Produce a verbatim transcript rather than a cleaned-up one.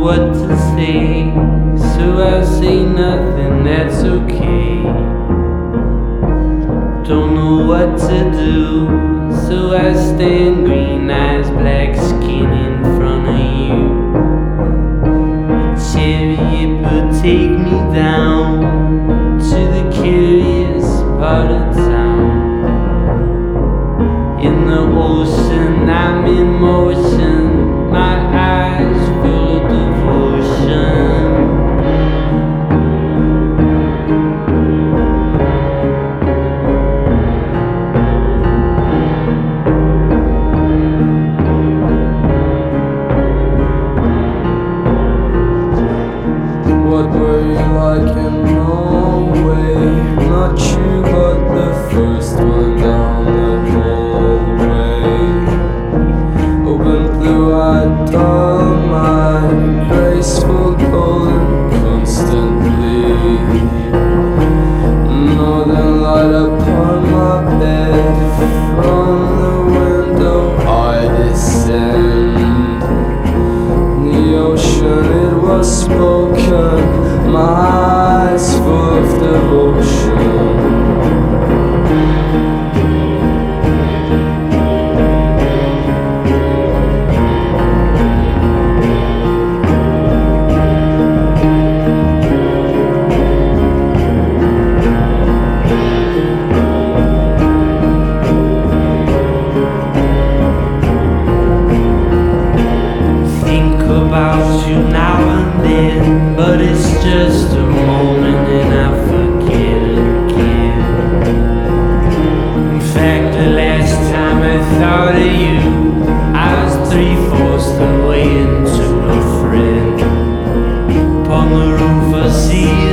what to say, so I say nothing, that's okay. Don't know what to do, so I stand green eyes, black skin in front of you. The chariot will take me down to the curious part of town. In the ocean, I'm in motion, my eyes full of devotion. What were you like in Norway? Not you, but the first one down the hallway. Open blue-eyed doll, my graceful golden constantly. Northern light upon my bed, from the window I descend. The ocean, it was spoken, my eyes full of devotion. About you now and then, but it's just a moment and I forget again. In fact, the last time I thought of you, I was three-fourths the way into a friend. Upon the roof I see